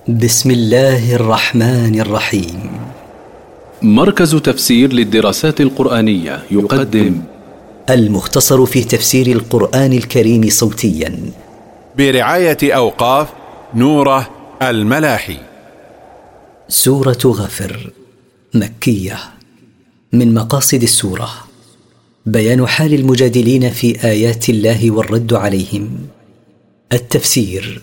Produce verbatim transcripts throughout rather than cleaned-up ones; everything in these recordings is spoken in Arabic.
بسم الله الرحمن الرحيم. مركز تفسير للدراسات القرآنية يقدم المختصر في تفسير القرآن الكريم صوتيا برعاية أوقاف نوره الملاحي. سورة غافر مكية. من مقاصد السورة بيان حال المجادلين في آيات الله والرد عليهم. التفسير.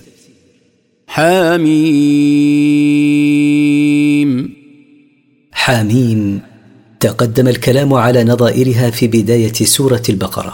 حاميم. حاميم تقدم الكلام على نظائرها في بداية سورة البقرة.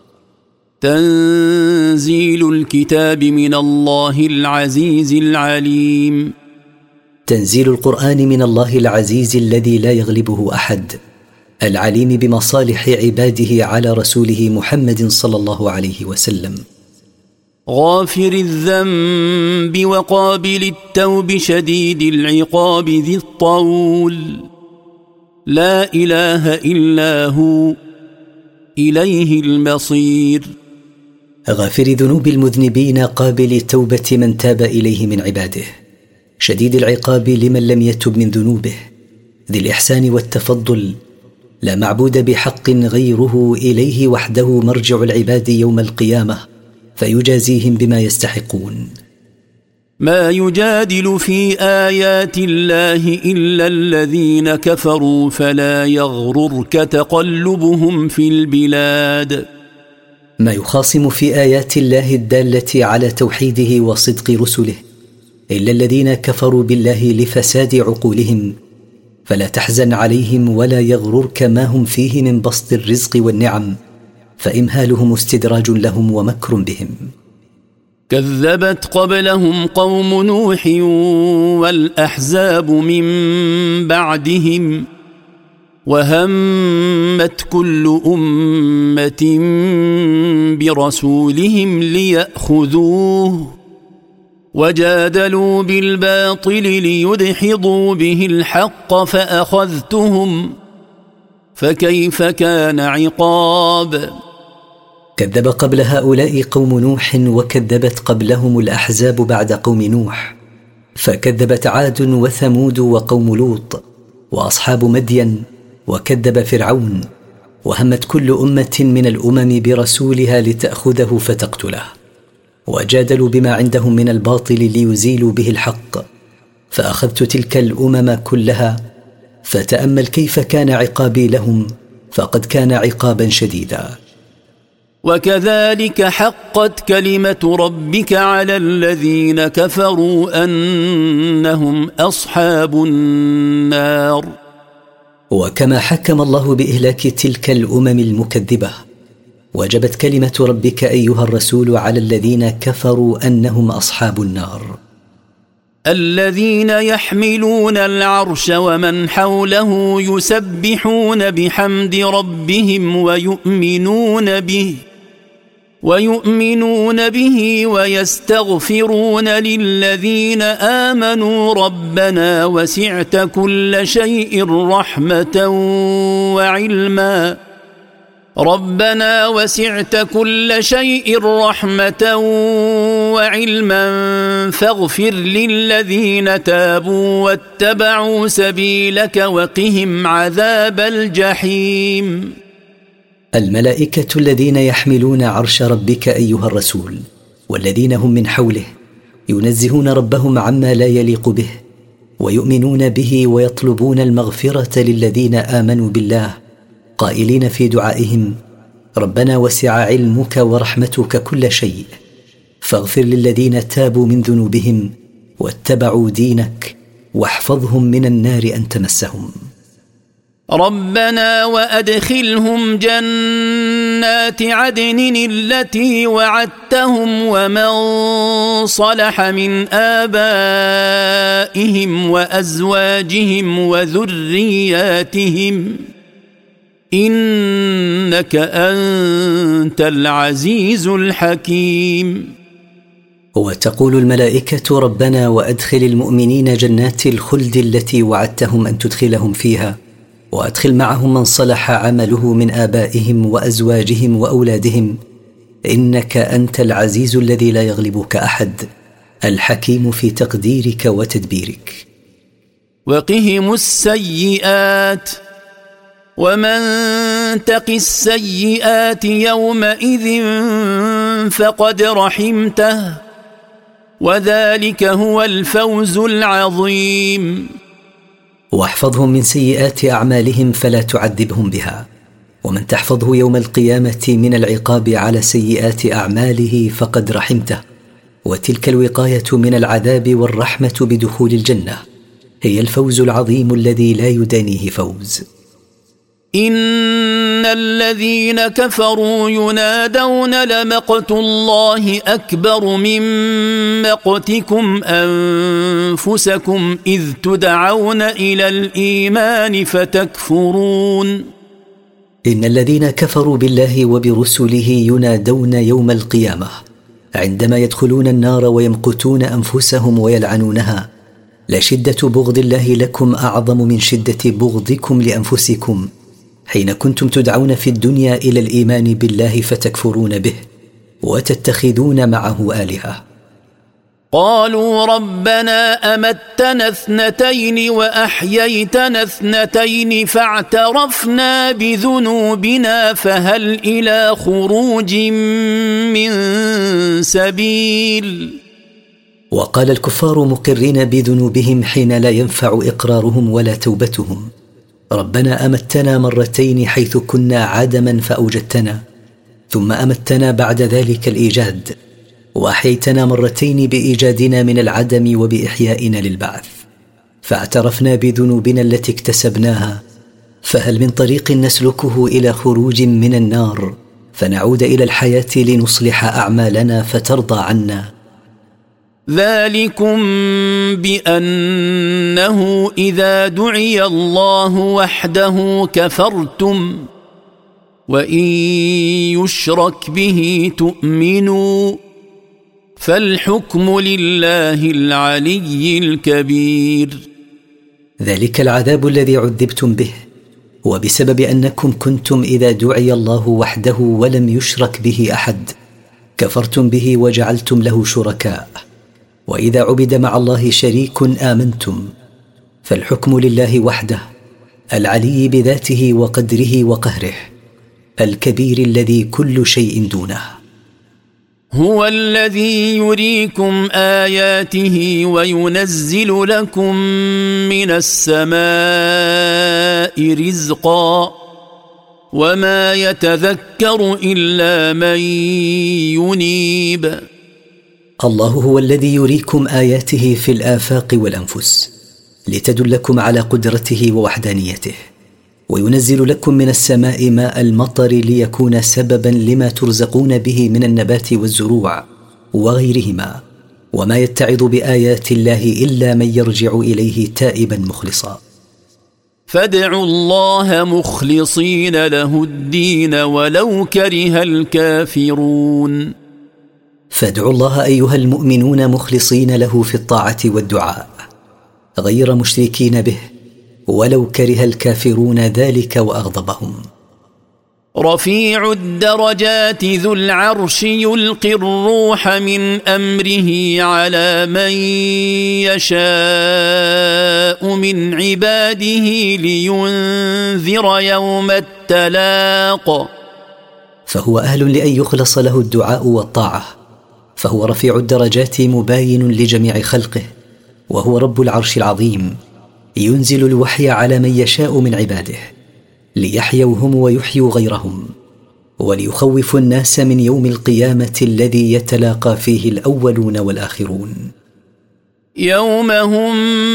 تنزيل الكتاب من الله العزيز العليم. تنزيل القرآن من الله العزيز الذي لا يغلبه أحد، العليم بمصالح عباده على رسوله محمد صلى الله عليه وسلم. غافر الذنب وقابل التوب شديد العقاب ذي الطول، لا إله إلا هو إليه المصير. غافر ذنوب المذنبين قابل توبة من تاب إليه من عباده، شديد العقاب لمن لم يتب من ذنوبه، ذي الإحسان والتفضل، لا معبود بحق غيره، إليه وحده مرجع العباد يوم القيامة فيجازيهم بما يستحقون. ما يجادل في آيات الله إلا الذين كفروا فلا يغررك تقلبهم في البلاد. ما يخاصم في آيات الله الدالة على توحيده وصدق رسله إلا الذين كفروا بالله لفساد عقولهم، فلا تحزن عليهم ولا يغررك ما هم فيه من بسط الرزق والنعم، فإمهالهم استدراج لهم ومكر بهم. كذبت قبلهم قوم نوح والأحزاب من بعدهم، وهمت كل أمة برسولهم ليأخذوه، وجادلوا بالباطل ليدحضوا به الحق فأخذتهم، فكيف كان عقاب. كذب قبل هؤلاء قوم نوح، وكذبت قبلهم الأحزاب بعد قوم نوح، فكذبت عاد وثمود وقوم لوط وأصحاب مدين، وكذب فرعون، وهمت كل أمة من الأمم برسولها لتأخذه فتقتله، وجادلوا بما عندهم من الباطل ليزيلوا به الحق، فأخذت تلك الأمم كلها، فتأمل كيف كان عقابي لهم، فقد كان عقابا شديدا. وكذلك حقت كلمة ربك على الذين كفروا أنهم أصحاب النار. وكما حكم الله بإهلاك تلك الأمم المكذبة، وجبت كلمة ربك أيها الرسول على الذين كفروا أنهم أصحاب النار. الذين يحملون العرش ومن حوله يسبحون بحمد ربهم ويؤمنون به ويؤمنون به ويستغفرون للذين آمنوا ربنا وسعت كل شيء رحمة وعلما ربنا وسعت كل شيء رحمة وعلما فاغفر للذين تابوا واتبعوا سبيلك وقهم عذاب الجحيم. الملائكة الذين يحملون عرش ربك أيها الرسول والذين هم من حوله ينزهون ربهم عما لا يليق به، ويؤمنون به ويطلبون المغفرة للذين آمنوا بالله، قائلين في دعائهم: ربنا وسع علمك ورحمتك كل شيء، فاغفر للذين تابوا من ذنوبهم واتبعوا دينك، واحفظهم من النار أن تمسهم. ربنا وأدخلهم جنات عدن التي وعدتهم ومن صلح من آبائهم وأزواجهم وذرياتهم إنك أنت العزيز الحكيم. وتقول الملائكة: ربنا وأدخل المؤمنين جنات الخلد التي وعدتهم أن تدخلهم فيها، وأدخل معهم من صلح عمله من آبائهم وأزواجهم وأولادهم، إنك أنت العزيز الذي لا يغلبك أحد، الحكيم في تقديرك وتدبيرك. وقهم السيئات ومن تق السيئات يومئذ فقد رحمته وذلك هو الفوز العظيم. واحفظهم من سيئات أعمالهم فلا تعذبهم بها، ومن تحفظه يوم القيامة من العقاب على سيئات أعماله فقد رحمته، وتلك الوقاية من العذاب والرحمة بدخول الجنة هي الفوز العظيم الذي لا يدانيه فوز. إن الذين كفروا ينادون لمقت الله أكبر من مقتكم أنفسكم إذ تدعون إلى الإيمان فتكفرون. إن الذين كفروا بالله وبرسله ينادون يوم القيامة عندما يدخلون النار ويمقتون أنفسهم ويلعنونها، لشدة بغض الله لكم أعظم من شدة بغضكم لأنفسكم حين كنتم تدعون في الدنيا إلى الإيمان بالله فتكفرون به وتتخذون معه آلهة. قالوا ربنا أمتنا اثنتين وأحييتنا اثنتين فاعترفنا بذنوبنا فهل إلى خروج من سبيل. وقال الكفار مقرين بذنوبهم حين لا ينفع إقرارهم ولا توبتهم: ربنا أمتنا مرتين حيث كنا عدما فأوجدتنا، ثم أمتنا بعد ذلك الإيجاد، وأحييتنا مرتين بإيجادنا من العدم وبإحيائنا للبعث، فاعترفنا بذنوبنا التي اكتسبناها، فهل من طريق نسلكه إلى خروج من النار فنعود إلى الحياة لنصلح أعمالنا فترضى عنا؟ ذلكم بأنه إذا دعي الله وحده كفرتم وإن يشرك به تؤمنوا فالحكم لله العلي الكبير. ذلك العذاب الذي عذبتم به وبسبب أنكم كنتم إذا دعي الله وحده ولم يشرك به أحد كفرتم به وجعلتم له شركاء، وإذا عبد مع الله شريك آمنتم، فالحكم لله وحده العلي بذاته وقدره وقهره الكبير الذي كل شيء دونه. هو الذي يريكم آياته وينزل لكم من السماء رزقا وما يتذكر إلا من ينيب. الله هو الذي يريكم آياته في الآفاق والأنفس لتدلكم على قدرته ووحدانيته، وينزل لكم من السماء ماء المطر ليكون سببا لما ترزقون به من النبات والزروع وغيرهما، وما يتعظ بآيات الله إلا من يرجع إليه تائبا مخلصا. فادعوا الله مخلصين له الدين ولو كره الكافرون. فادعوا الله أيها المؤمنون مخلصين له في الطاعة والدعاء غير مشركين به ولو كره الكافرون ذلك وأغضبهم. رفيع الدرجات ذو العرش يلقي الروح من أمره على من يشاء من عباده لينذر يوم التلاق. فهو أهل لأن يخلص له الدعاء والطاعة، فهو رفيع الدرجات مباين لجميع خلقه، وهو رب العرش العظيم، ينزل الوحي على من يشاء من عباده ليحيوا هم ويحيوا غيرهم، وليخوف الناس من يوم القيامة الذي يتلاقى فيه الأولون والآخرون. يوم هم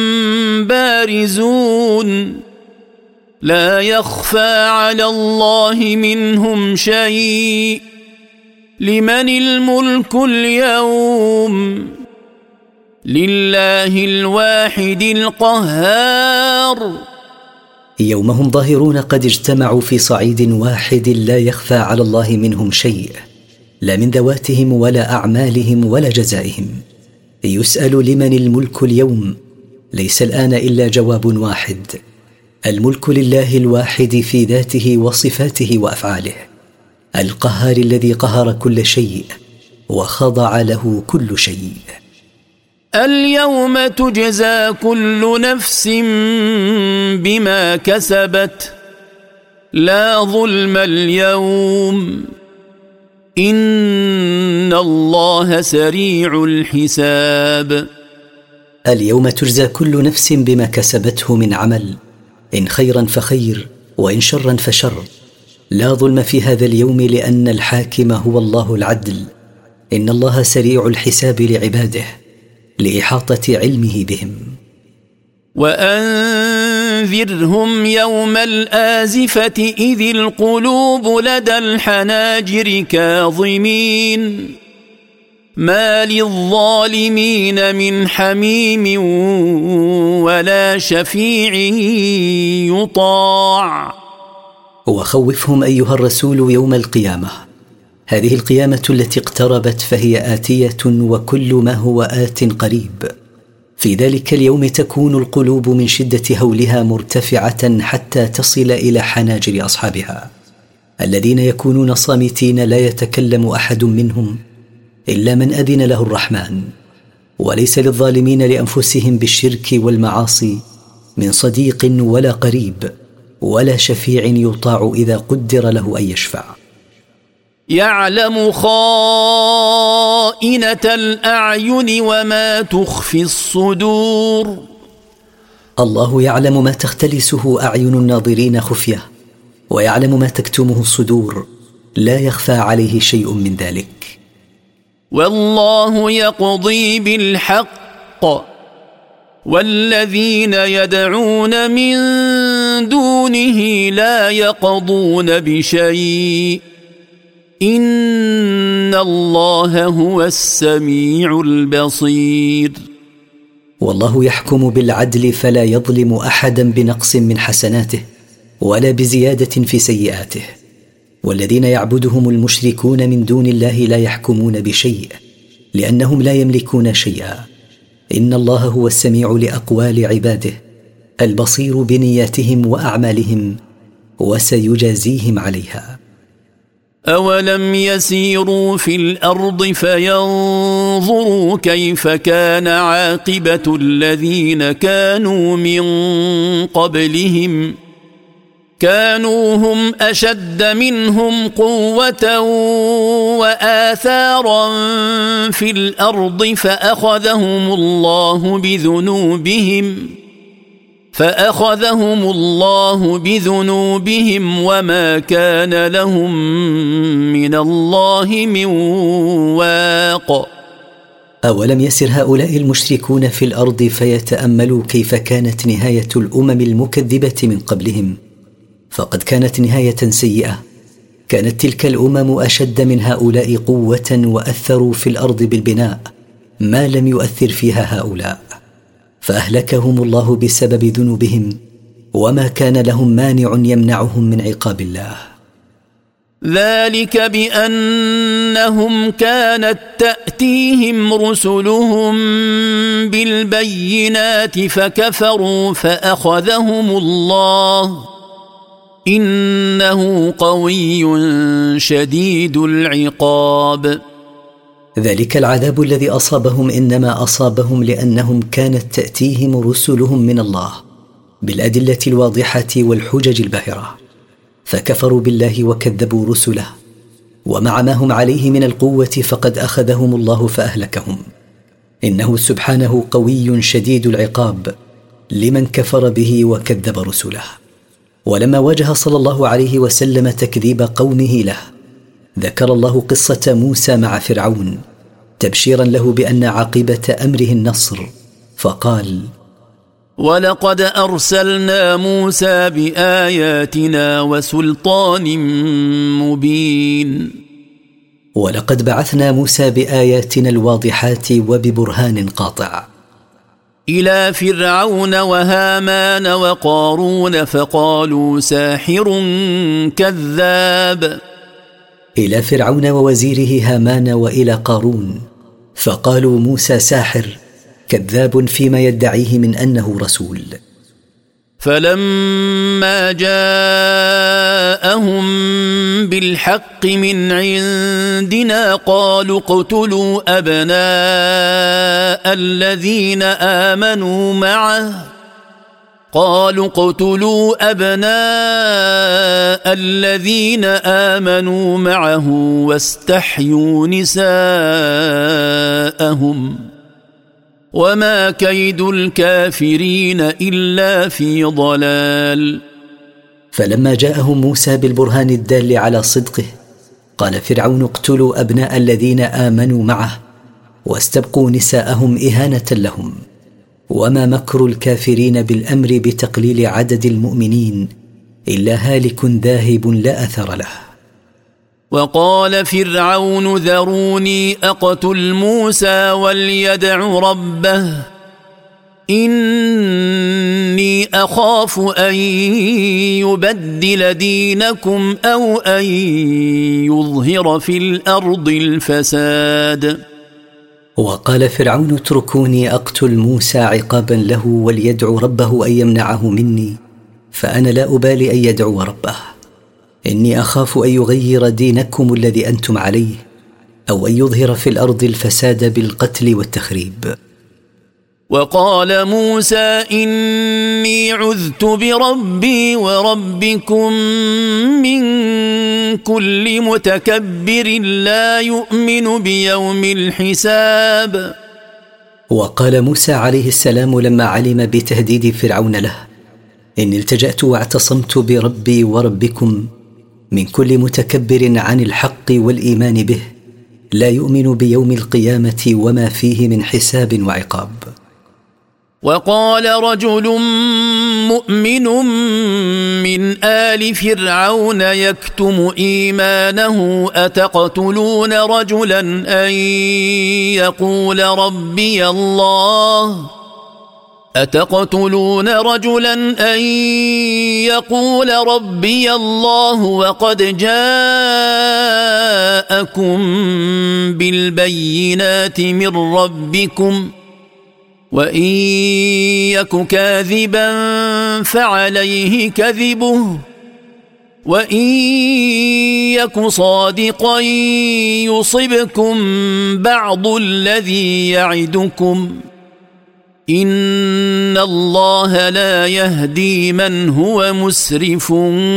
بارزون لا يخفى على الله منهم شيء لمن الملك اليوم لله الواحد القهار. يوم هم ظاهرون قد اجتمعوا في صعيد واحد لا يخفى على الله منهم شيء، لا من ذواتهم ولا أعمالهم ولا جزائهم. يسأل لمن الملك اليوم، ليس الآن إلا جواب واحد: الملك لله الواحد في ذاته وصفاته وأفعاله، القهار الذي قهر كل شيء وخضع له كل شيء. اليوم تجزى كل نفس بما كسبت لا ظلم اليوم إن الله سريع الحساب. اليوم تجزى كل نفس بما كسبته من عمل، إن خيرا فخير وإن شرا فشر، لا ظلم في هذا اليوم لأن الحاكم هو الله العدل. إن الله سريع الحساب لعباده لإحاطة علمه بهم. وأنذرهم يوم الآزفة إذ القلوب لدى الحناجر كاظمين ما للظالمين من حميم ولا شفيع يطاع. وخوفهم أيها الرسول يوم القيامة، هذه القيامة التي اقتربت فهي آتية وكل ما هو آت قريب. في ذلك اليوم تكون القلوب من شدة هولها مرتفعة حتى تصل إلى حناجر أصحابها، الذين يكونون صامتين لا يتكلم أحد منهم إلا من أذن له الرحمن. وليس للظالمين لأنفسهم بالشرك والمعاصي من صديق ولا قريب ولا شفيع يطاع إذا قدر له أن يشفع. يعلم خائنة الأعين وما تخفي الصدور. الله يعلم ما تختلسه أعين الناظرين خفية، ويعلم ما تكتمه الصدور، لا يخفى عليه شيء من ذلك. والله يقضي بالحق والذين يدعون من دونه لا يقضون بشيء إن الله هو السميع البصير. والله يحكم بالعدل فلا يظلم أحدا بنقص من حسناته ولا بزيادة في سيئاته. والذين يعبدهم المشركون من دون الله لا يحكمون بشيء لأنهم لا يملكون شيئا. إن الله هو السميع لأقوال عباده البصير بنياتهم وأعمالهم وسيجازيهم عليها. أولم يسيروا في الأرض فينظروا كيف كان عاقبة الذين كانوا من قبلهم كانوا هم أشد منهم قوة وآثارا في الأرض فأخذهم الله بذنوبهم فأخذهم الله بذنوبهم وما كان لهم من الله من واق. أولم يسر هؤلاء المشركون في الأرض فيتأملوا كيف كانت نهاية الأمم المكذبة من قبلهم، فقد كانت نهاية سيئة. كانت تلك الأمم أشد من هؤلاء قوة وأثروا في الأرض بالبناء ما لم يؤثر فيها هؤلاء، فأهلكهم الله بسبب ذنوبهم وما كان لهم مانع يمنعهم من عقاب الله. ذلك بأنهم كانت تأتيهم رسلهم بالبينات فكفروا فأخذهم الله إنه قوي شديد العقاب. ذلك العذاب الذي أصابهم إنما أصابهم لأنهم كانت تأتيهم رسلهم من الله بالأدلة الواضحة والحجج الباهرة، فكفروا بالله وكذبوا رسله، ومع ما هم عليه من القوة فقد أخذهم الله فأهلكهم. إنه سبحانه قوي شديد العقاب لمن كفر به وكذب رسله. ولما واجه صلى الله عليه وسلم تكذيب قومه له ذكر الله قصة موسى مع فرعون تبشيرا له بأن عاقبة أمره النصر، فقال: ولقد أرسلنا موسى بآياتنا وسلطان مبين. ولقد بعثنا موسى بآياتنا الواضحات وببرهان قاطع إلى فرعون وهامان وقارون فقالوا ساحر كذاب. إلى فرعون ووزيره هامان وإلى قارون فقالوا موسى ساحر كذاب فيما يدعيه من أنه رسول. فلما جاءهم بالحق من عندنا قالوا اقتلوا أبناء الذين آمنوا معه قالوا اقتلوا أبناء الذين آمنوا معه واستحيوا نساءهم وما كيد الكافرين إلا في ضلال. فلما جاءهم موسى بالبرهان الدال على صدقه قال فرعون اقتلوا أبناء الذين آمنوا معه واستبقوا نساءهم إهانة لهم وما مكر الكافرين بالأمر بتقليل عدد المؤمنين إلا هالك ذاهب لا أثر له. وقال فرعون ذروني أقتل موسى وليدع ربه إني أخاف أن يبدل دينكم أو أن يظهر في الأرض الفساد. وقال فرعون اتركوني أقتل موسى عقابا له وليدعو ربه أن يمنعه مني فأنا لا أبالي أن يدعو ربه إني أخاف أن يغير دينكم الذي أنتم عليه أو أن يظهر في الأرض الفساد بالقتل والتخريب. وقال موسى إني عذت بربي وربكم من كل متكبر لا يؤمن بيوم الحساب. وقال موسى عليه السلام لما علم بتهديد فرعون له إني التجأت واعتصمت بربي وربكم من كل متكبر عن الحق والإيمان به لا يؤمن بيوم القيامة وما فيه من حساب وعقاب. وقال رجل مؤمن من آل فرعون يكتم إيمانه أتقتلون رجلا أن يقول ربي الله أتقتلون رجلا أن يقول ربي الله وقد جاءكم بالبينات من ربكم وإن يك كاذبا فعليه كذبه وإن يك صادقا يصبكم بعض الذي يعدكم إن الله لا يهدي من هو مسرف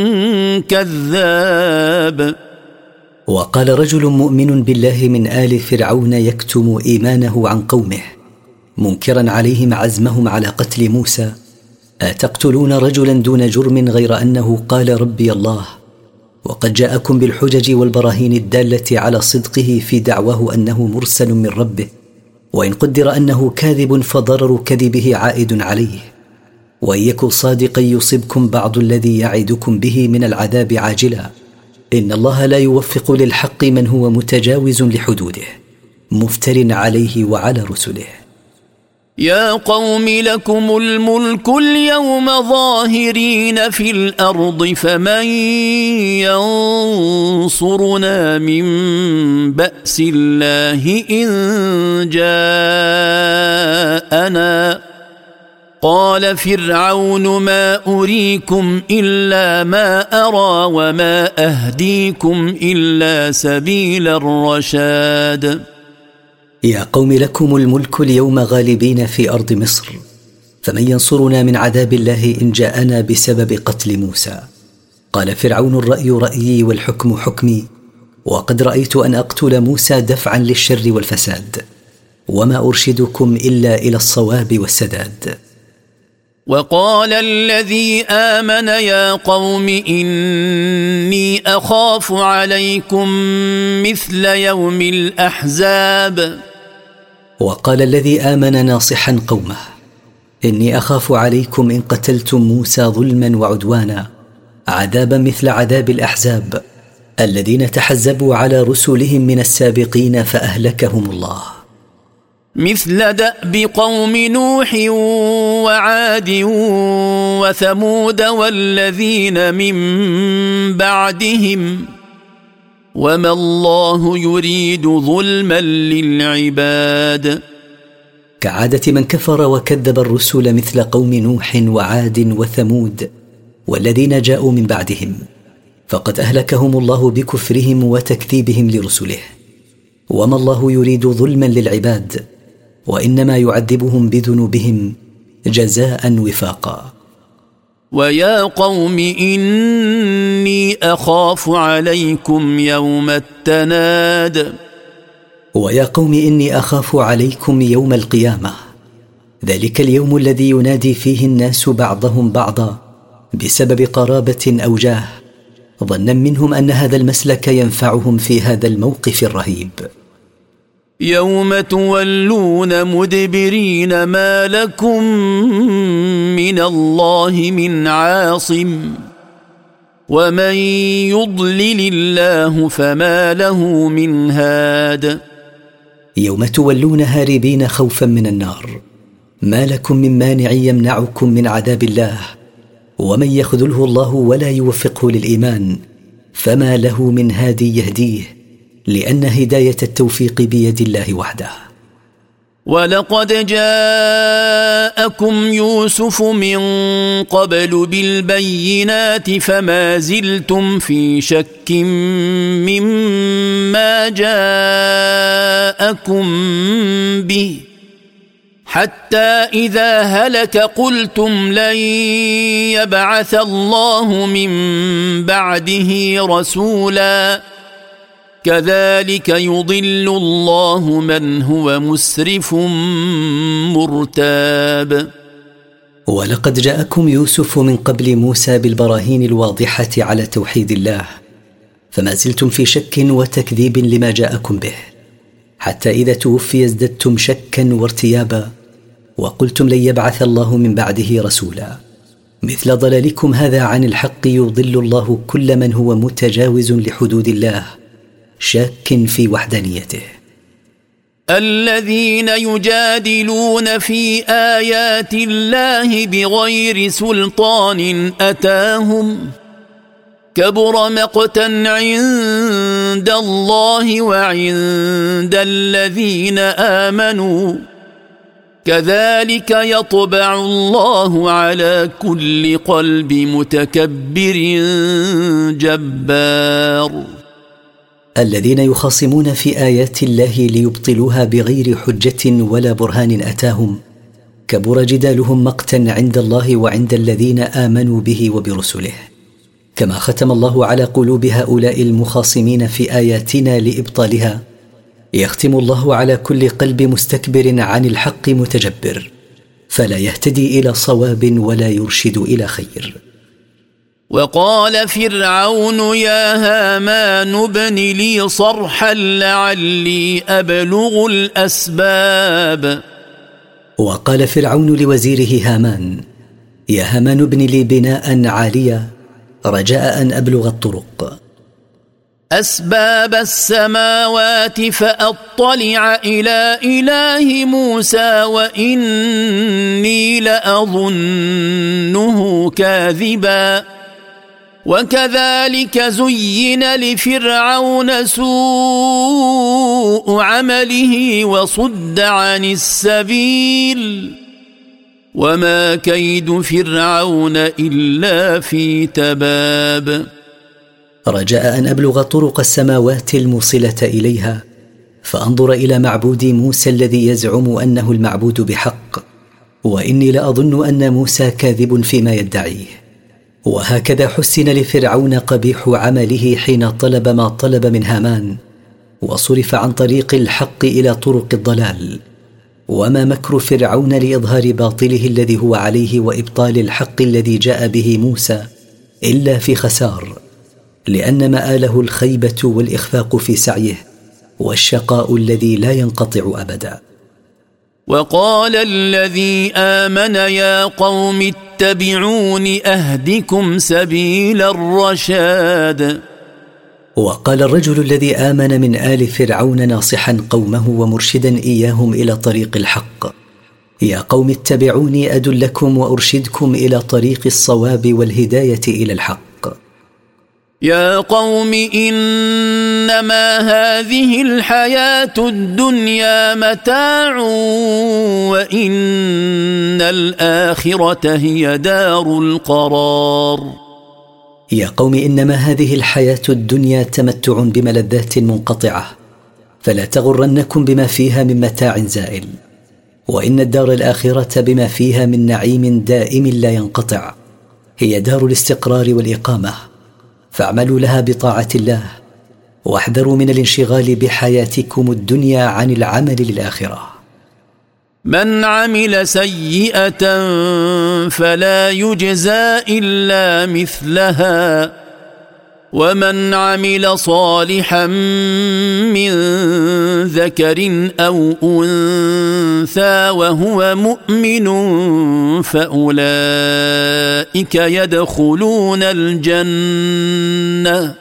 كذاب. وقال رجل مؤمن بالله من آل فرعون يكتم إيمانه عن قومه منكرا عليهم عزمهم على قتل موسى أتقتلون رجلا دون جرم غير أنه قال ربي الله وقد جاءكم بالحجج والبراهين الدالة على صدقه في دعواه أنه مرسل من ربه وإن قدر أنه كاذب فضرر كذبه عائد عليه وإن يك صادقا يصبكم بعض الذي يعدكم به من العذاب عاجلا إن الله لا يوفق للحق من هو متجاوز لحدوده مفتر عليه وعلى رسله. يا قوم لكم الملك اليوم ظاهرين في الأرض فمن ينصرنا من بأس الله إن جاءنا قال فرعون ما أريكم إلا ما أرى وما أهديكم إلا سبيل الرشاد. يا قوم لكم الملك اليوم غالبين في أرض مصر فمن ينصرنا من عذاب الله إن جاءنا بسبب قتل موسى. قال فرعون الرأي رأيي والحكم حكمي وقد رأيت أن أقتل موسى دفعا للشر والفساد وما أرشدكم إلا إلى الصواب والسداد. وقال الذي آمن يا قوم إني أخاف عليكم مثل يوم الأحزاب. وقال الذي آمن ناصحا قومه إني أخاف عليكم إن قتلتم موسى ظلما وعدوانا عذابا مثل عذاب الأحزاب الذين تحزبوا على رسلهم من السابقين فأهلكهم الله. مثل دأب قوم نوح وعاد وثمود والذين من بعدهم وما الله يريد ظلما للعباد. كعادة من كفر وكذب الرسل مثل قوم نوح وعاد وثمود والذين جاءوا من بعدهم، فقد أهلكهم الله بكفرهم وتكذيبهم لرسله. وما الله يريد ظلما للعباد، وإنما يعذبهم بذنوبهم جزاء وفاقا. ويا قوم إني أخاف عليكم يوم التناد ويا قوم إني أخاف عليكم يوم القيامة، ذلك اليوم الذي ينادي فيه الناس بعضهم بعضا بسبب قرابة أو جاه، ظنا منهم أن هذا المسلك ينفعهم في هذا الموقف الرهيب. يوم تولون مدبرين ما لكم من الله من عاصم ومن يضلل الله فما له من هاد. يوم تولون هاربين خوفا من النار، ما لكم من مانع يمنعكم من عذاب الله، ومن يخذله الله ولا يوفقه للإيمان فما له من هادي يهديه، لأن هداية التوفيق بيد الله وحده. ولقد جاءكم يوسف من قبل بالبينات فما زلتم في شك مما جاءكم به، حتى إذا هلك قلتم لن يبعث الله من بعده رسولا، كذلك يضل الله من هو مسرف مرتاب. ولقد جاءكم يوسف من قبل موسى بالبراهين الواضحة على توحيد الله، فما زلتم في شك وتكذيب لما جاءكم به، حتى إذا توفي ازددتم شكا وارتيابا وقلتم لن يبعث الله من بعده رسولا. مثل ضلالكم هذا عن الحق يضل الله كل من هو متجاوز لحدود الله شاك في وحدانيته. الذين يجادلون في آيات الله بغير سلطان أتاهم كبر مقتا عند الله وعند الذين آمنوا، كذلك يطبع الله على كل قلب متكبر جبار. الذين يخاصمون في آيات الله ليبطلوها بغير حجة ولا برهان أتاهم كبر جدالهم مقتا عند الله وعند الذين آمنوا به وبرسله. كما ختم الله على قلوب هؤلاء المخاصمين في آياتنا لإبطالها، يختم الله على كل قلب مستكبر عن الحق متجبر، فلا يهتدي إلى صواب ولا يرشد إلى خير. وقال فرعون يا هامان ابن لي صرحا لعلي أبلغ الأسباب. وقال فرعون لوزيره هامان يا هامان ابن لي بناء عاليا رجاء أن أبلغ الطرق أسباب السماوات فأطلع إلى إله موسى وإني لأظنه كاذبا. وكذلك زين لفرعون سوء عمله وصد عن السبيل وما كيد فرعون إلا في تباب. رجاء أن أبلغ طرق السماوات الموصلة إليها فأنظر إلى معبود موسى الذي يزعم أنه المعبود بحق، وإني لأظن أن موسى كاذب فيما يدعيه. وهكذا حسن لفرعون قبيح عمله حين طلب ما طلب من هامان، وصرف عن طريق الحق إلى طرق الضلال. وما مكر فرعون لإظهار باطله الذي هو عليه وإبطال الحق الذي جاء به موسى إلا في خسار، لأن مآله الخيبة والإخفاق في سعيه والشقاء الذي لا ينقطع أبدا. وقال الذي آمن يا قوم اتبعون أهدكم سبيل الرشاد. وقال الرجل الذي آمن من آل فرعون ناصحا قومه ومرشدا إياهم إلى طريق الحق يا قوم اتبعوني أدلكم وأرشدكم إلى طريق الصواب والهداية إلى الحق. يا قوم إنما هذه الحياة الدنيا متاع وإن الآخرة هي دار القرار. يا قوم إنما هذه الحياة الدنيا تمتع بملذات منقطعة، فلا تغرنكم بما فيها من متاع زائل، وإن الدار الآخرة بما فيها من نعيم دائم لا ينقطع هي دار الاستقرار والإقامة، فاعملوا لها بطاعة الله، واحذروا من الانشغال بحياتكم الدنيا عن العمل للآخرة. من عمل سيئة فلا يجزى إلا مثلها، ومن عمل صالحا من ذكر أو أنثى وهو مؤمن فأولئك يدخلون الجنة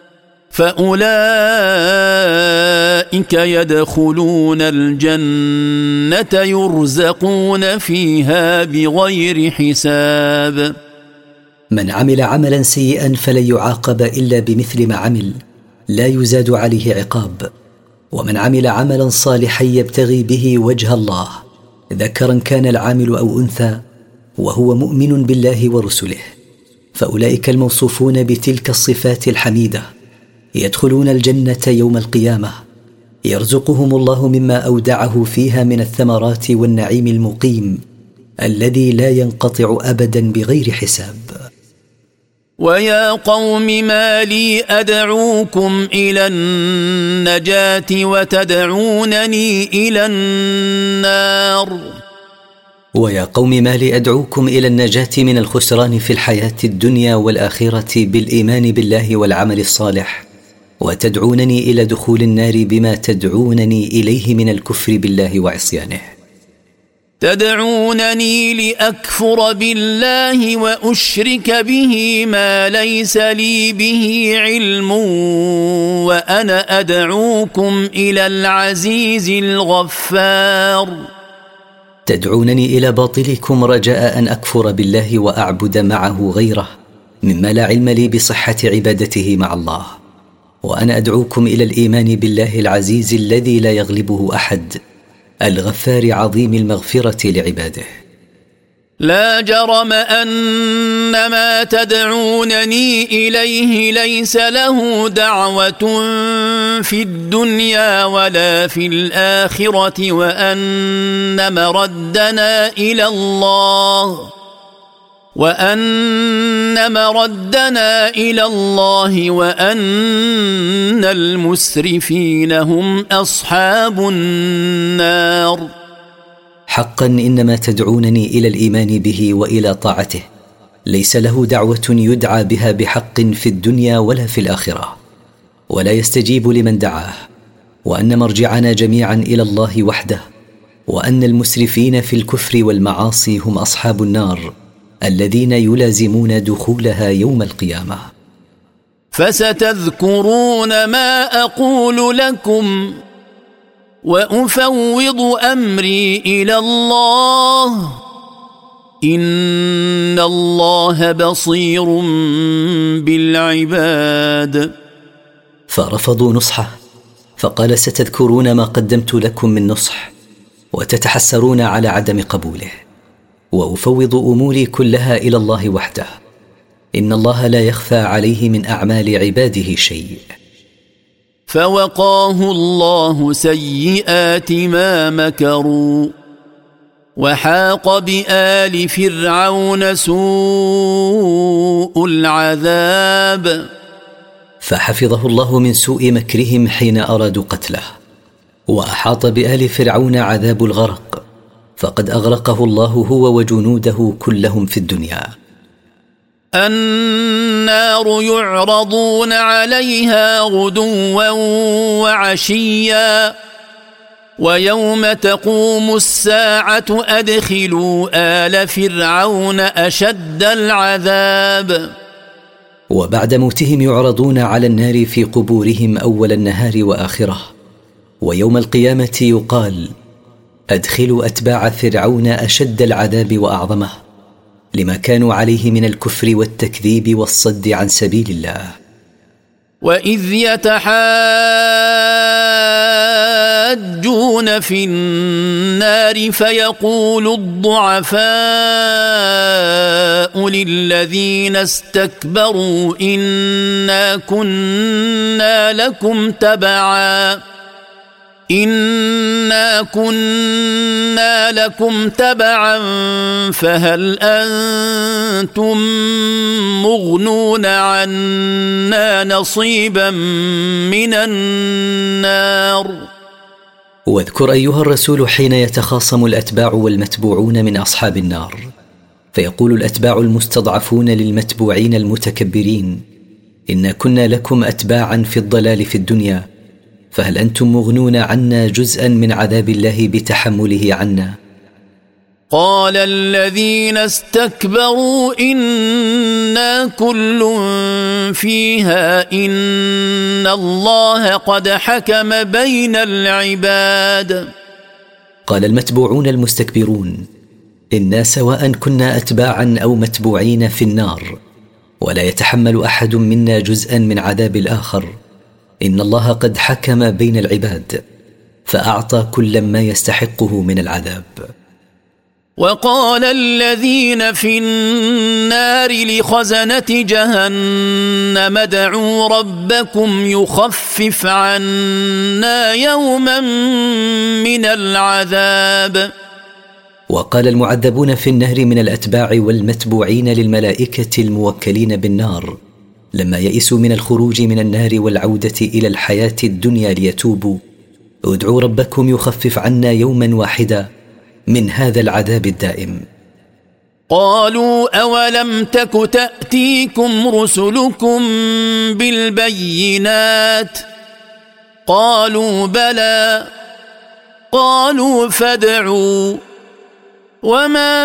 فأولئك يدخلون الجنة يرزقون فيها بغير حساب. من عمل عملا سيئا فلن يعاقب إلا بمثل ما عمل، لا يزاد عليه عقاب. ومن عمل عملا صالحا يبتغي به وجه الله، ذكرا كان العامل أو أنثى، وهو مؤمن بالله ورسله، فأولئك الموصوفون بتلك الصفات الحميدة يدخلون الجنة يوم القيامة، يرزقهم الله مما أودعه فيها من الثمرات والنعيم المقيم الذي لا ينقطع أبدا بغير حساب. ويا قوم ما لي أدعوكم إلى النجاة وتدعونني إلى النار. ويا قوم ما لي أدعوكم إلى النجاة من الخسران في الحياة الدنيا والآخرة بالإيمان بالله والعمل الصالح، وتدعونني إلى دخول النار بما تدعونني إليه من الكفر بالله وعصيانه. تدعونني لأكفر بالله وأشرك به ما ليس لي به علم، وأنا أدعوكم إلى العزيز الغفار. تدعونني إلى باطلكم رجاء أن أكفر بالله وأعبد معه غيره مما لا علم لي بصحة عبادته مع الله، وأنا أدعوكم إلى الإيمان بالله العزيز الذي لا يغلبه أحد، الغفار عظيم المغفرة لعباده. لا جرم أن ما تدعونني إليه ليس له دعوة في الدنيا ولا في الآخرة، وأن مردنا إلى الله وأن مردنا إلى الله وأن المسرفين هم أصحاب النار. حقا إنما تدعونني إلى الإيمان به وإلى طاعته ليس له دعوة يدعى بها بحق في الدنيا ولا في الآخرة، ولا يستجيب لمن دعاه، وأن مرجعنا جميعا إلى الله وحده، وأن المسرفين في الكفر والمعاصي هم أصحاب النار الذين يلازمون دخولها يوم القيامة. فستذكرون ما أقول لكم وأفوض أمري إلى الله، إن الله بصير بالعباد. فرفضوا نصحه، فقال ستذكرون ما قدمت لكم من نصح وتتحسرون على عدم قبوله، وأفوض أموري كلها إلى الله وحده، إن الله لا يخفى عليه من أعمال عباده شيء. فوقاه الله سيئات ما مكروا، وحاق بآل فرعون سوء العذاب. فحفظه الله من سوء مكرهم حين أرادوا قتله، وأحاط بآل فرعون عذاب الغرق، فقد أغرقه الله هو وجنوده كلهم في الدنيا. النار يعرضون عليها غدوا وعشيا، ويوم تقوم الساعة أدخلوا آل فرعون أشد العذاب. وبعد موتهم يعرضون على النار في قبورهم أول النهار وآخره، ويوم القيامة يقال أدخلوا أتباع فرعون أشد العذاب وأعظمه، لما كانوا عليه من الكفر والتكذيب والصد عن سبيل الله. وإذ يتحاجون يتحاجون في النار فيقول الضعفاء للذين استكبروا إنا كنا لكم تبعا إنا كنا لكم تبعا فهل أنتم مغنون عنا نصيبا من النار. واذكر أيها الرسول حين يتخاصم الأتباع والمتبوعون من أصحاب النار، فيقول الأتباع المستضعفون للمتبوعين المتكبرين: إنا كنا لكم أتباعا في الضلال في الدنيا، فهل أنتم مغنون عنا جزءا من عذاب الله بتحمله عنا؟ قال الذين استكبروا إنا كل فيها إن الله قد حكم بين العباد. قال المتبوعون المستكبرون: إنا سواء كنا أتباعا أو متبوعين في النار، ولا يتحمل أحد منا جزءا من عذاب الآخر، إن الله قد حكم بين العباد فأعطى كل ما يستحقه من العذاب. وقال الذين في النار لخزنة جهنم ادعوا ربكم يخفف عنا يوما من العذاب. وقال المعذبون في النار من الأتباع والمتبوعين للملائكة الموكلين بالنار لما يئسوا من الخروج من النار والعودة إلى الحياة الدنيا ليتوبوا: ادعوا ربكم يخفف عنا يوما واحدا من هذا العذاب الدائم. قالوا أولم تك تأتيكم رسلكم بالبينات؟ قالوا بلى. قالوا فادعوا. وما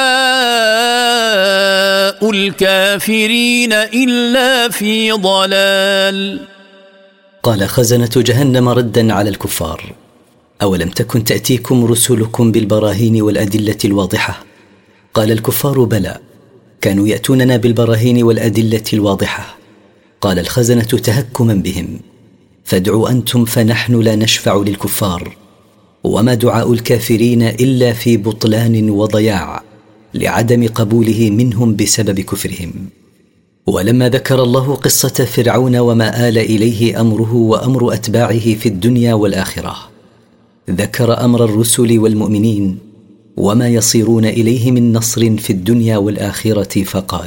دعاء الكافرين إلا في ضلال. قال خزنة جهنم ردا على الكفار: أولم تكن تأتيكم رسلكم بالبراهين والأدلة الواضحة؟ قال الكفار: بلى، كانوا يأتوننا بالبراهين والأدلة الواضحة. قال الخزنة تهكما بهم: فادعوا أنتم فنحن لا نشفع للكفار، وما دعاء الكافرين إلا في بطلان وضياع لعدم قبوله منهم بسبب كفرهم. ولما ذكر الله قصة فرعون وما آل إليه أمره وأمر أتباعه في الدنيا والآخرة، ذكر أمر الرسل والمؤمنين وما يصيرون إليه من نصر في الدنيا والآخرة، فقال: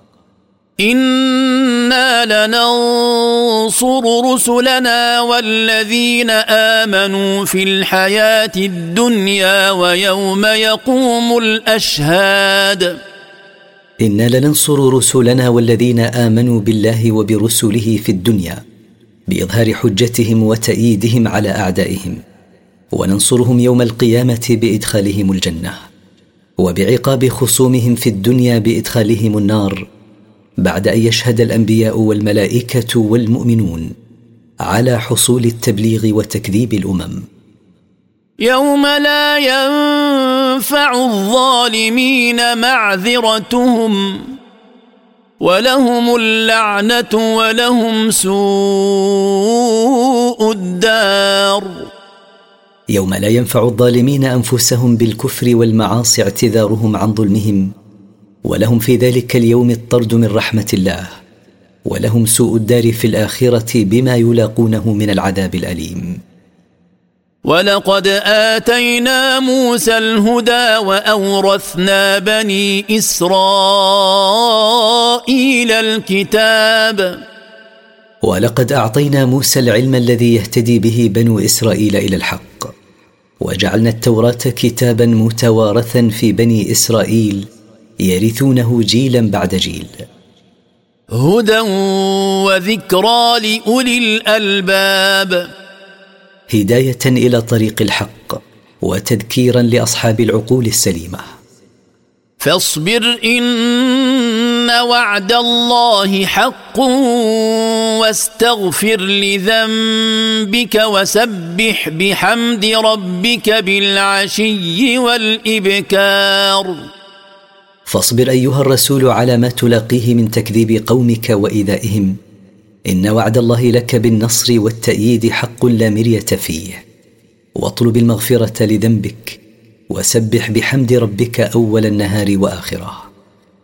إنا لننصر رسلنا والذين آمنوا في الحياة الدنيا ويوم يقوم الأشهاد. إنا لننصر رسلنا والذين آمنوا بالله وبرسله في الدنيا بإظهار حجتهم وتأييدهم على أعدائهم، وننصرهم يوم القيامة بإدخالهم الجنة، وبعقاب خصومهم في الدنيا بإدخالهم النار، بعد أن يشهد الأنبياء والملائكة والمؤمنون على حصول التبليغ وتكذيب الأمم. يوم لا ينفع الظالمين معذرتهم ولهم اللعنة ولهم سوء الدار. يوم لا ينفع الظالمين أنفسهم بالكفر والمعاصي اعتذارهم عن ظلمهم، ولهم في ذلك اليوم الطرد من رحمة الله، ولهم سوء الدار في الآخرة بما يلاقونه من العذاب الأليم. ولقد آتينا موسى الهدى وأورثنا بني إسرائيل الكتاب. ولقد أعطينا موسى العلم الذي يهتدي به بنو إسرائيل إلى الحق، وجعلنا التوراة كتابا متوارثا في بني إسرائيل يرثونه جيلا بعد جيل. هدى وذكرى لأولي الألباب. هداية إلى طريق الحق وتذكيرا لأصحاب العقول السليمة. فاصبر إن وعد الله حق واستغفر لذنبك وسبح بحمد ربك بالعشي والإبكار. فاصبر أيها الرسول على ما تلاقيه من تكذيب قومك وإيذائهم، إن وعد الله لك بالنصر والتأييد حق لا مرية فيه. واطلب المغفرة لذنبك، وسبح بحمد ربك أول النهار وآخره.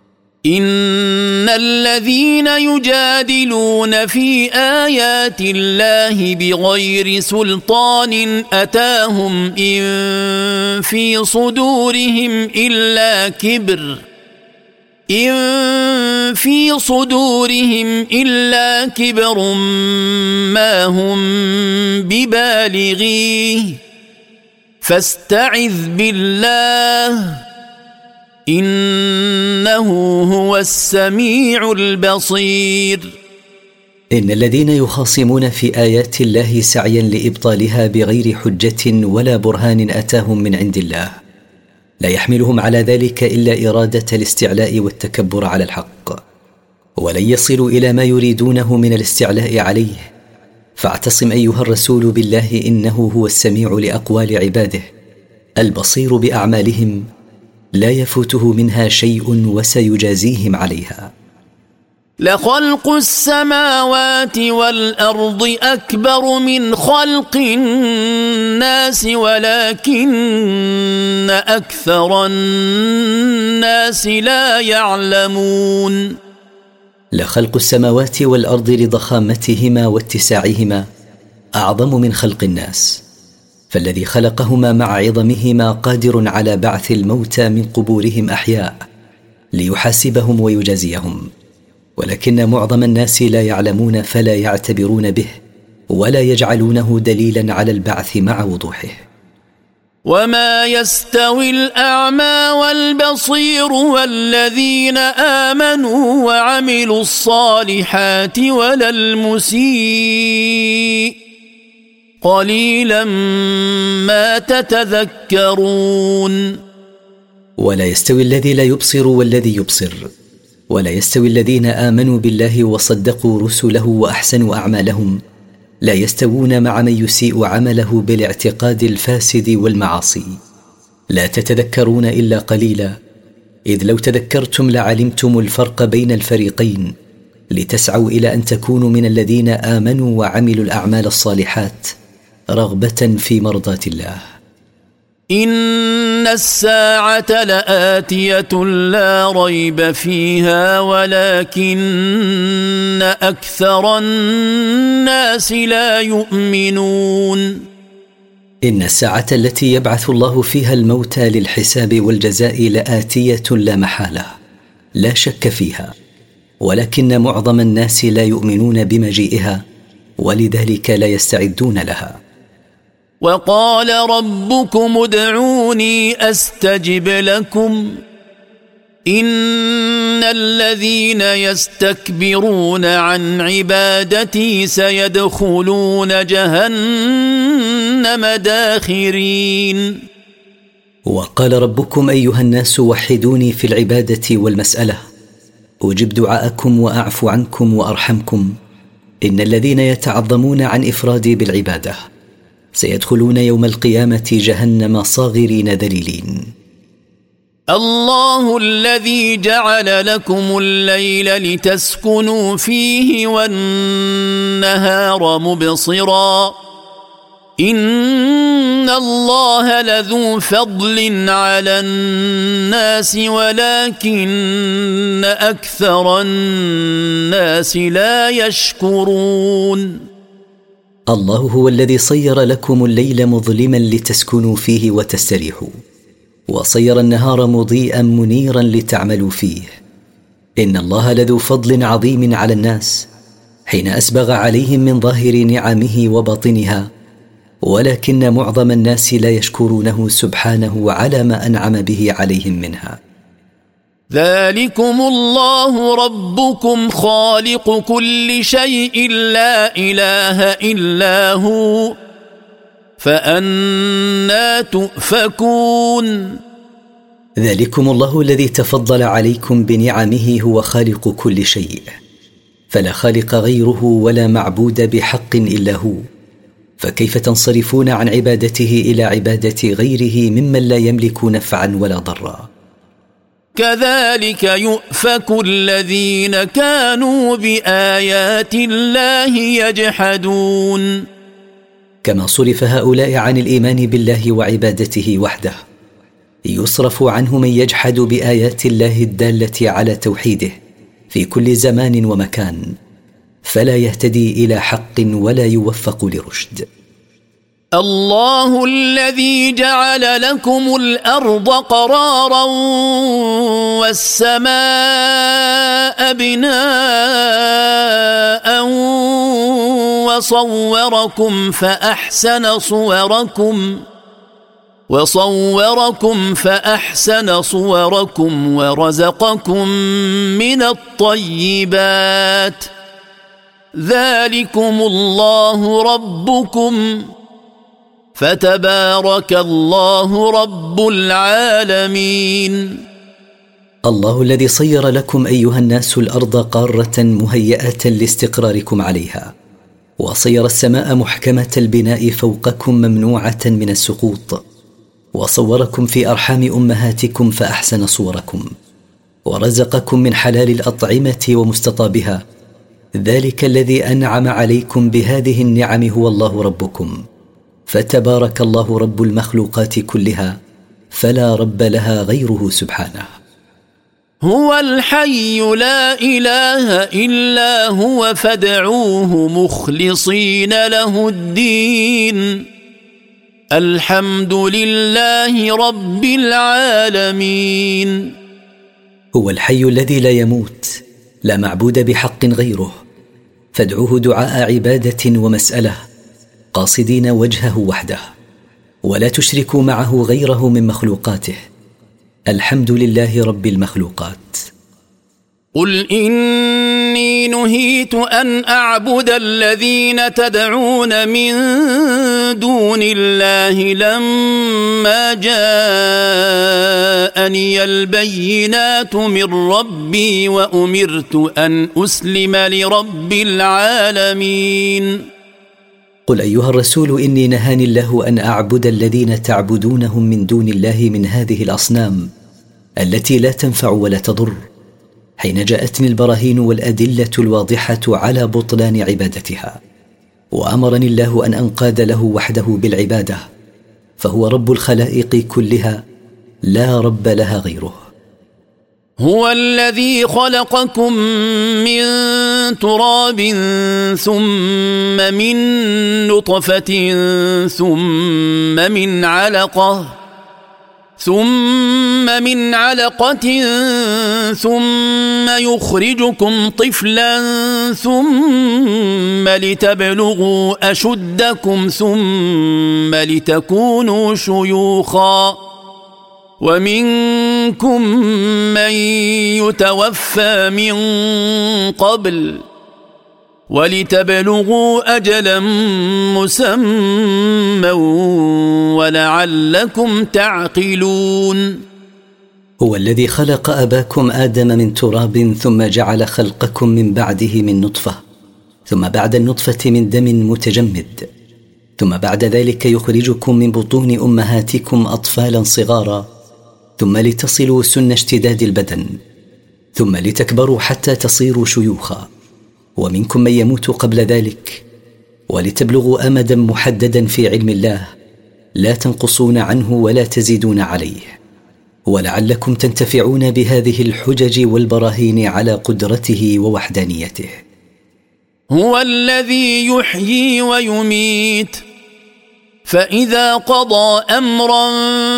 إن الذين يجادلون في آيات الله بغير سلطان أتاهم إن في صدورهم إلا كبر إن في صدورهم إلا كبر ما هم ببالغيه فاستعذ بالله إنه هو السميع البصير. إن الذين يخاصمون في آيات الله سعيا لإبطالها بغير حجة ولا برهان أتاهم من عند الله لا يحملهم على ذلك إلا إرادة الاستعلاء والتكبر على الحق، ولن يصلوا إلى ما يريدونه من الاستعلاء عليه. فاعتصم أيها الرسول بالله، إنه هو السميع لأقوال عباده البصير بأعمالهم، لا يفوته منها شيء وسيجازيهم عليها. لخلق السماوات والأرض أكبر من خلق الناس ولكن أكثر الناس لا يعلمون. لخلق السماوات والأرض لضخامتهما واتساعهما أعظم من خلق الناس، فالذي خلقهما مع عظمهما قادر على بعث الموتى من قبورهم أحياء ليحاسبهم ويجازيهم، ولكن معظم الناس لا يعلمون فلا يعتبرون به ولا يجعلونه دليلا على البعث مع وضوحه. وما يستوي الأعمى والبصير والذين آمنوا وعملوا الصالحات ولا المسيء قليلا ما تتذكرون. ولا يستوي الذي لا يبصر والذي يبصر، ولا يستوي الذين آمنوا بالله وصدقوا رسله وأحسنوا أعمالهم، لا يستوون مع من يسيء عمله بالاعتقاد الفاسد والمعاصي. لا تتذكرون إلا قليلا، إذ لو تذكرتم لعلمتم الفرق بين الفريقين، لتسعوا إلى أن تكونوا من الذين آمنوا وعملوا الأعمال الصالحات رغبة في مرضات الله. إن الساعة لآتية لا ريب فيها ولكن أكثر الناس لا يؤمنون. إن الساعة التي يبعث الله فيها الموتى للحساب والجزاء لآتية لا محالة، لا شك فيها، ولكن معظم الناس لا يؤمنون بمجيئها، ولذلك لا يستعدون لها. وقال ربكم ادعوني أستجب لكم إن الذين يستكبرون عن عبادتي سيدخلون جهنم داخرين. وقال ربكم أيها الناس وحدوني في العبادة والمسألة، أجب دعاءكم وأعفو عنكم وأرحمكم. إن الذين يتعظمون عن إفرادي بالعبادة سيدخلون يوم القيامة جهنم صاغرين ذليلين. الله الذي جعل لكم الليل لتسكنوا فيه والنهار مبصرا إن الله لذو فضل على الناس ولكن أكثر الناس لا يشكرون. الله هو الذي صير لكم الليل مظلما لتسكنوا فيه وتستريحوا، وصير النهار مضيئا منيرا لتعملوا فيه. إن الله لذو فضل عظيم على الناس حين أسبغ عليهم من ظاهر نعمه وباطنها، ولكن معظم الناس لا يشكرونه سبحانه على ما أنعم به عليهم منها. ذلكم الله ربكم خالق كل شيء لا إله إلا هو فأنى تؤفكون. ذلكم الله الذي تفضل عليكم بنعمه هو خالق كل شيء، فلا خالق غيره ولا معبود بحق إلا هو، فكيف تنصرفون عن عبادته إلى عبادة غيره ممن لا يملك نفعا ولا ضرا؟ كذلك يؤفك الذين كانوا بآيات الله يجحدون. كما صرف هؤلاء عن الإيمان بالله وعبادته وحده، يصرف عنه من يجحد بآيات الله الدالة على توحيده في كل زمان ومكان، فلا يهتدي إلى حق ولا يوفق لرشد. الله الذي جعل لكم الأرض قرارا والسماء بناء وصوركم فأحسن صوركم وصوركم فأحسن صوركم ورزقكم من الطيبات، ذلكم الله ربكم فتبارك الله رب العالمين. الله الذي صير لكم أيها الناس الأرض قارة مهيئة لاستقراركم عليها، وصير السماء محكمة البناء فوقكم ممنوعة من السقوط، وصوركم في أرحام أمهاتكم فأحسن صوركم، ورزقكم من حلال الأطعمة ومستطابها، ذلك الذي أنعم عليكم بهذه النعم هو الله ربكم، فتبارك الله رب المخلوقات كلها، فلا رب لها غيره سبحانه. هو الحي لا إله إلا هو فادعوه مخلصين له الدين، الحمد لله رب العالمين. هو الحي الذي لا يموت، لا معبود بحق غيره، فادعوه دعاء عبادة ومسألة، قاصدين وجهه وحده، ولا تشركوا معه غيره من مخلوقاته، الحمد لله رب المخلوقات. قل إني نهيت أن أعبد الذين تدعون من دون الله لما جاءني البينات من ربي وأمرت أن أسلم لرب العالمين. قل أيها الرسول إني نهاني الله أن أعبد الذين تعبدونهم من دون الله من هذه الأصنام التي لا تنفع ولا تضر، حين جاءتني البراهين والأدلة الواضحة على بطلان عبادتها، وأمرني الله أن أنقاد له وحده بالعبادة، فهو رب الخلائق كلها لا رب لها غيره. هو الذي خلقكم من تراب ثم من نطفة ثم من علقة ثم من علقة ثم يخرجكم طفلا ثم لتبلغوا أشدكم ثم لتكونوا شيوخا، ومنكم من يتوفى من قبل ولتبلغوا أجلا مسمى ولعلكم تعقلون. هو الذي خلق أباكم آدم من تراب ثم جعل خلقكم من بعده من نطفة، ثم بعد النطفة من دم متجمد، ثم بعد ذلك يخرجكم من بطون أمهاتكم أطفالا صغارا، ثم لتصلوا سن اشتداد البدن، ثم لتكبروا حتى تصيروا شيوخا، ومنكم من يموت قبل ذلك، ولتبلغوا أمدا محددا في علم الله لا تنقصون عنه ولا تزيدون عليه، ولعلكم تنتفعون بهذه الحجج والبراهين على قدرته ووحدانيته. هو الذي يحيي ويميت، فإذا قضى أمرا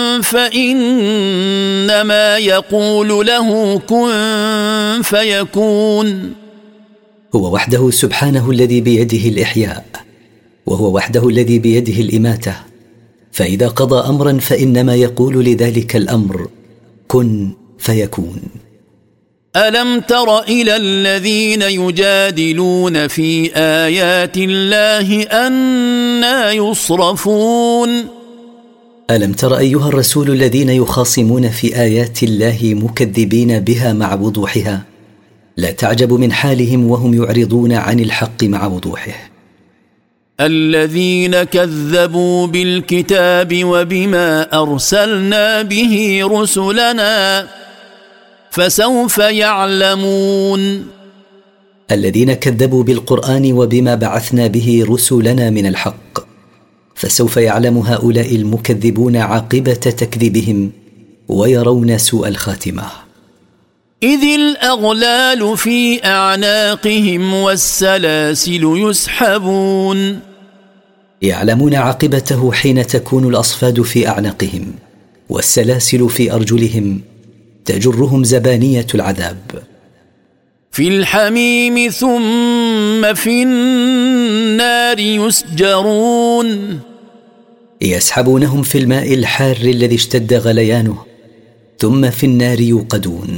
فإنما يقول له كن فيكون. هو وحده سبحانه الذي بيده الإحياء، وهو وحده الذي بيده الإماتة، فإذا قضى أمرا فإنما يقول لذلك الأمر كن فيكون. ألم تر إلى الذين يجادلون في آيات الله أنى يصرفون؟ ألم تر أيها الرسول الذين يخاصمون في آيات الله مكذبين بها مع وضوحها، لا تعجب من حالهم وهم يعرضون عن الحق مع وضوحه. الذين كذبوا بالكتاب وبما أرسلنا به رسلنا فسوف يعلمون. الذين كذبوا بالقرآن وبما بعثنا به رسلنا من الحق، فسوف يعلم هؤلاء المكذبون عاقبة تكذيبهم ويرون سوء الخاتمة. إذ الأغلال في أعناقهم والسلاسل يسحبون. يعلمون عاقبته حين تكون الأصفاد في أعناقهم والسلاسل في أرجلهم تجرهم زبانية العذاب. في الحميم ثم في النار يسجرون. يسحبونهم في الماء الحار الذي اشتد غليانه ثم في النار يوقدون.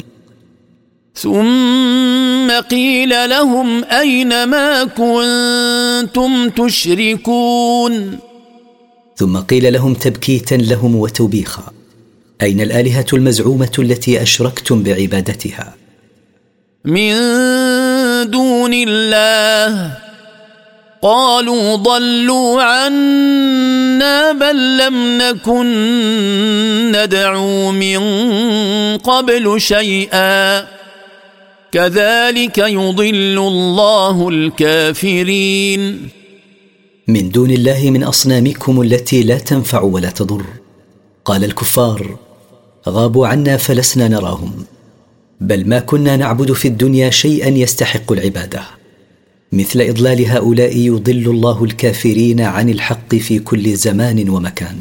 ثم قيل لهم أين ما كنتم تشركون. ثم قيل لهم تبكيتا لهم وتوبيخا: أين الآلهة المزعومة التي أشركتم بعبادتها؟ من دون الله. قالوا ضلوا عنا بل لم نكن ندعو من قبل شيئا كذلك يضل الله الكافرين. من دون الله من أصنامكم التي لا تنفع ولا تضر. قال الكفار: غابوا عنا فلسنا نراهم، بل ما كنا نعبد في الدنيا شيئا يستحق العبادة. مثل إضلال هؤلاء يضل الله الكافرين عن الحق في كل زمان ومكان.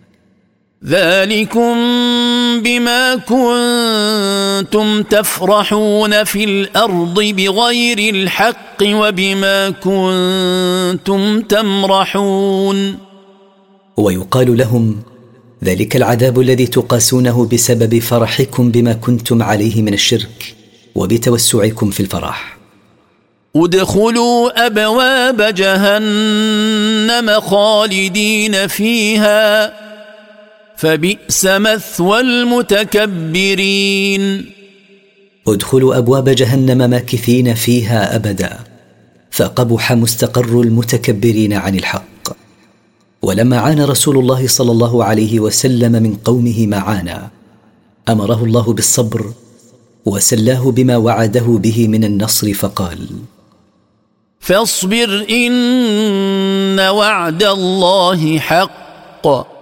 ذلكم بما كنتم تفرحون في الأرض بغير الحق وبما كنتم تمرحون. ويقال لهم: ذلك العذاب الذي تقاسونه بسبب فرحكم بما كنتم عليه من الشرك وبتوسعكم في الفرح. ادخلوا أبواب جهنم خالدين فيها فبئس مثوى المتكبرين. ادخلوا أبواب جهنم ماكثين فيها أبدا فقبح مستقر المتكبرين عن الحق. ولما عانى رسول الله صلى الله عليه وسلم من قومه ما عانى أمره الله بالصبر وسلاه بما وعده به من النصر فقال: فاصبر إن وعد الله حق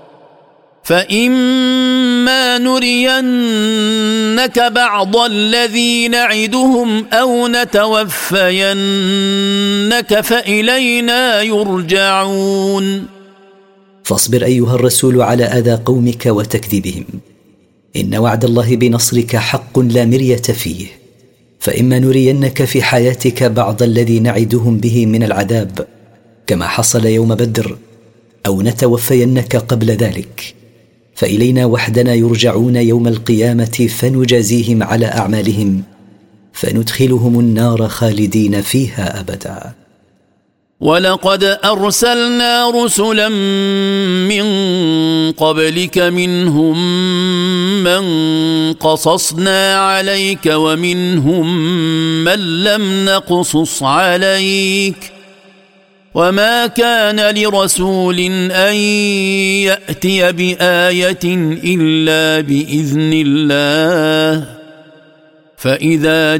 فإما نرينك بعض الذي نعدهم أو نتوفينك فإلينا يرجعون. فاصبر أيها الرسول على أذى قومك وتكذيبهم، إن وعد الله بنصرك حق لا مرية فيه، فإما نرينك في حياتك بعض الذي نعدهم به من العذاب كما حصل يوم بدر أو نتوفينك قبل ذلك فإلينا وحدنا يرجعون يوم القيامة فنجازيهم على أعمالهم فندخلهم النار خالدين فيها أبدا. ولقد أرسلنا رسلا من قبلك منهم من قصصنا عليك ومنهم من لم نقصص عليك وما كان لرسول أن يأتي بآية إلا بإذن الله فإذا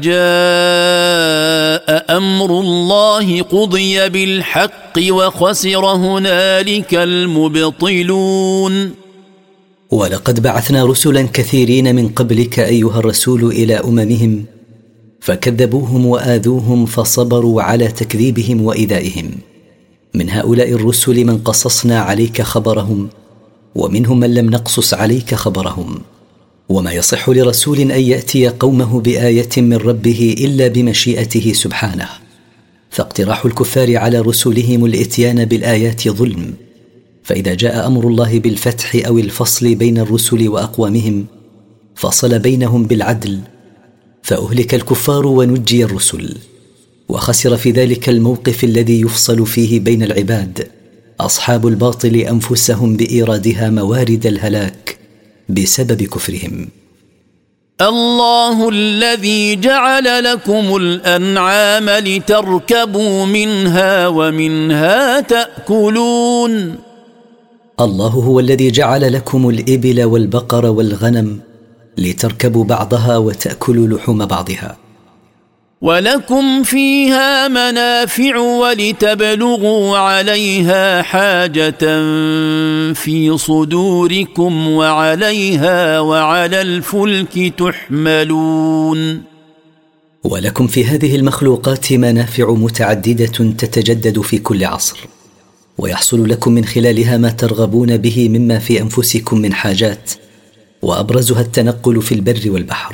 جاء أمر الله قضي بالحق وخسر هنالك المبطلون. ولقد بعثنا رسلا كثيرين من قبلك أيها الرسول إلى أممهم فكذبوهم وآذوهم فصبروا على تكذيبهم وإيذائهم. من هؤلاء الرسل من قصصنا عليك خبرهم ومنهم من لم نقصص عليك خبرهم. وما يصح لرسول أن يأتي قومه بآية من ربه إلا بمشيئته سبحانه، فاقتراح الكفار على رسلهم الإتيان بالآيات ظلم، فإذا جاء أمر الله بالفتح أو الفصل بين الرسل وأقوامهم فصل بينهم بالعدل فأهلك الكفار ونجي الرسل، وخسر في ذلك الموقف الذي يفصل فيه بين العباد أصحاب الباطل أنفسهم بإيرادها موارد الهلاك بسبب كفرهم. الله الذي جعل لكم الأنعام لتركبوا منها ومنها تأكلون. الله هو الذي جعل لكم الإبل والبقر والغنم لتركبوا بعضها وتأكلوا لحوم بعضها. ولكم فيها منافع ولتبلغوا عليها حاجة في صدوركم وعليها وعلى الفلك تحملون. ولكم في هذه المخلوقات منافع متعددة تتجدد في كل عصر، ويحصل لكم من خلالها ما ترغبون به مما في أنفسكم من حاجات، وأبرزها التنقل في البر والبحر.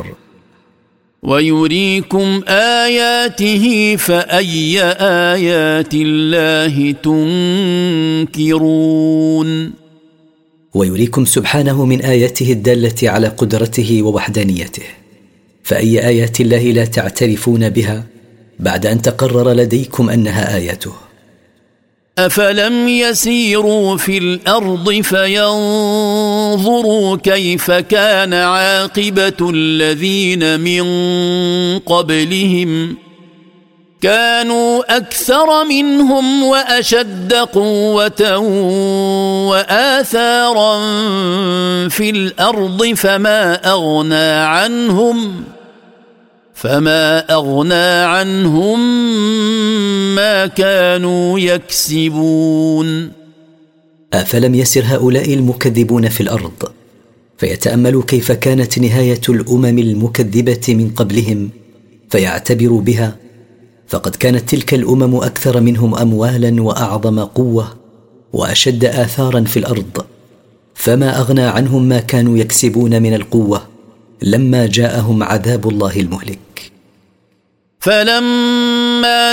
ويريكم آياته فأي آيات الله تنكرون. ويريكم سبحانه من آياته الدالة على قدرته ووحدانيته، فأي آيات الله لا تعترفون بها بعد أن تقرر لديكم أنها آياته؟ أفلم يسيروا في الأرض فينظروا كيف كان عاقبة الذين من قبلهم كانوا أكثر منهم وأشد قوة وآثارا في الأرض فما أغنى عنهم فما أغنى عنهم ما كانوا يكسبون. أفلم يسر هؤلاء المكذبون في الأرض فيتأملوا كيف كانت نهاية الأمم المكذبة من قبلهم فيعتبروا بها؟ فقد كانت تلك الأمم أكثر منهم أموالا وأعظم قوة وأشد آثارا في الأرض، فما أغنى عنهم ما كانوا يكسبون من القوة لما جاءهم عذاب الله المهلك. فلما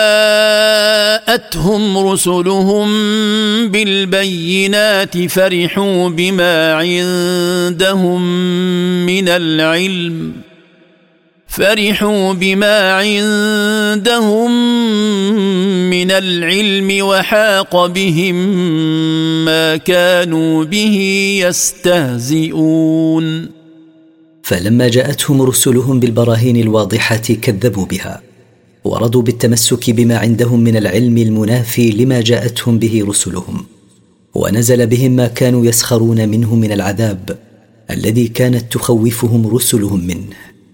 جاءتهم رسلهم بالبينات فرحوا بما عندهم من العلم فرحوا بما عندهم من العلم وحاق بهم ما كانوا به يستهزئون. فلما جاءتهم رسلهم بالبراهين الواضحة كذبوا بها ورضوا بالتمسك بما عندهم من العلم المنافي لما جاءتهم به رسلهم، ونزل بهم ما كانوا يسخرون منه من العذاب الذي كانت تخوفهم رسلهم منه.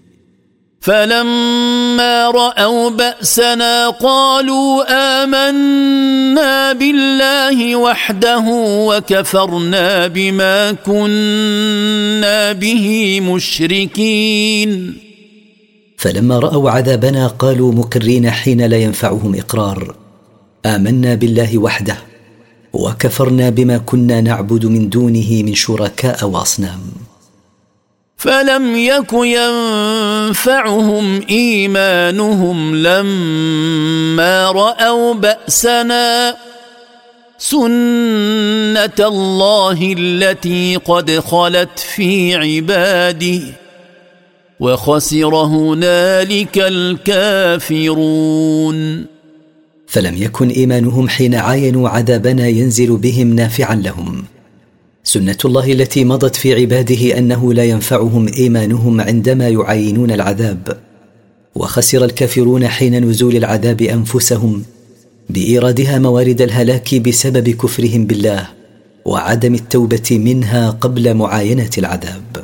فلما رأوا بأسنا قالوا آمنا بالله وحده وكفرنا بما كنا به مشركين. فلما رأوا عذابنا قالوا مقرين حين لا ينفعهم إقرار: آمنا بالله وحده وكفرنا بما كنا نعبد من دونه من شركاء وأصنام. فلم يك ينفعهم إيمانهم لما رأوا بأسنا سنة الله التي قد خلت في عباده وخسر هنالك الكافرون. فلم يكن إيمانهم حين عاينوا عذابنا ينزل بهم نافعا لهم. سنة الله التي مضت في عباده أنه لا ينفعهم إيمانهم عندما يعاينون العذاب، وخسر الكافرون حين نزول العذاب أنفسهم بإيرادها موارد الهلاك بسبب كفرهم بالله وعدم التوبة منها قبل معاينة العذاب.